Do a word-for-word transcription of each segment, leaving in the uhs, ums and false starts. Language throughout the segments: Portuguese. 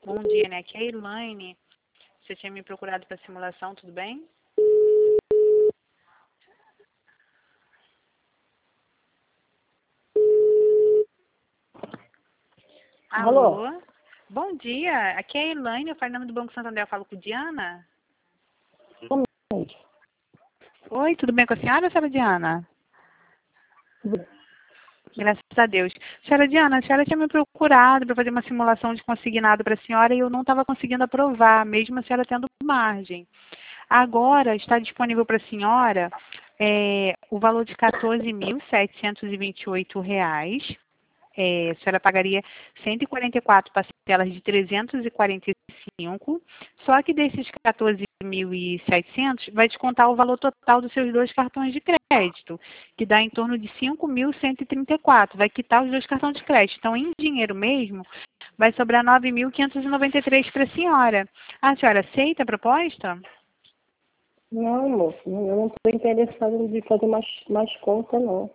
Bom dia, né? Aqui é a Elaine. Você tinha me procurado para simulação, tudo bem? Alô? Alô? Bom dia, aqui é a Elaine, eu falo em nome do Banco Santander, eu falo com Diana. Oi, tudo bem com a senhora, senhora Diana? Graças a Deus. Senhora Diana, a senhora tinha me procurado para fazer uma simulação de consignado para a senhora e eu não estava conseguindo aprovar, mesmo a senhora tendo margem. Agora está disponível para a senhora é, o valor de quatorze mil setecentos e vinte e oito reais. É, a senhora pagaria cento e quarenta e quatro parcelas de trezentos e quarenta e cinco, só que desses quatorze mil e setecentos vai descontar o valor total dos seus dois cartões de crédito, que dá em torno de cinco mil cento e trinta e quatro, vai quitar os dois cartões de crédito. Então, em dinheiro mesmo, vai sobrar nove mil quinhentos e noventa e três para a senhora. A senhora aceita a proposta? Não, moço, eu não estou interessada em fazer mais, mais conta, não.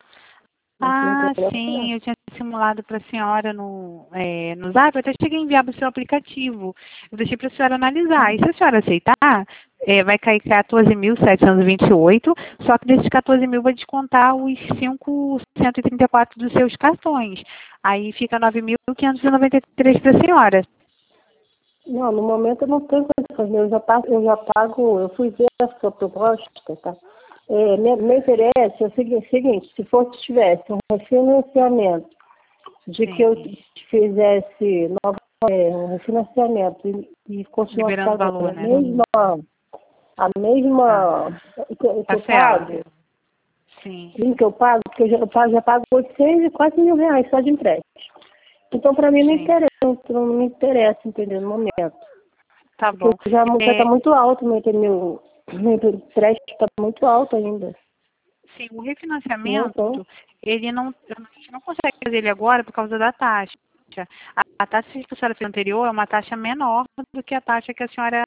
Ah, sim, eu tinha simulado para a senhora no, é, no Zap, eu até cheguei a enviar para o seu aplicativo. Eu deixei para a senhora analisar. E se a senhora aceitar, é, vai cair quatorze mil setecentos e vinte e oito, só que desses quatorze mil vai descontar os cinco mil cento e trinta e quatro dos seus cartões. Aí fica nove mil quinhentos e noventa e três para a senhora. Não, no momento eu não tenho condições. Eu já pago, eu já pago, eu fui ver a sua proposta, tá? É, me, me interessa é o seguinte, seguinte, se fosse tivesse um refinanciamento de Sim. que eu fizesse nova, é, um refinanciamento e, e continuasse Liberando pagando valor, a né? mesma, a mesma Ah, que, que eu parcela. pago, Sim. sim, que eu pago, porque eu já, eu pago, já pago oitocentos e quase mil reais só de empréstimo. Então, para mim, não Sim. interessa, não me interessa, entendeu, no momento. Tá Porque bom. já está É, muito alto, meu, meu, meu empréstimo está muito alto ainda. sim, o Né? Então, refinanciamento, ele não, a gente não consegue fazer ele agora por causa da taxa. A, a taxa que a senhora fez anterior é uma taxa menor do que a taxa que a senhora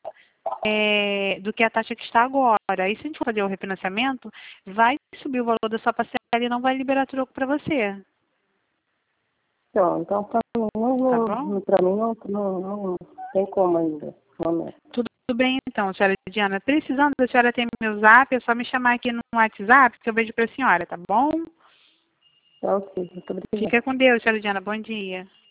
é, do que a taxa que está agora. Aí se a gente for fazer o refinanciamento, vai subir o valor da sua parcela e não vai liberar troco para você. então, então para mim, não, Tá não, bom? pra mim não, não, não tem como ainda. No momento. Tudo bem então, senhora Diana. Precisando da senhora ter meu zap, é só me chamar aqui no WhatsApp que eu vejo para a senhora, tá bom? Então, ok, muito obrigada. Fica com Deus, senhora Diana. Bom dia.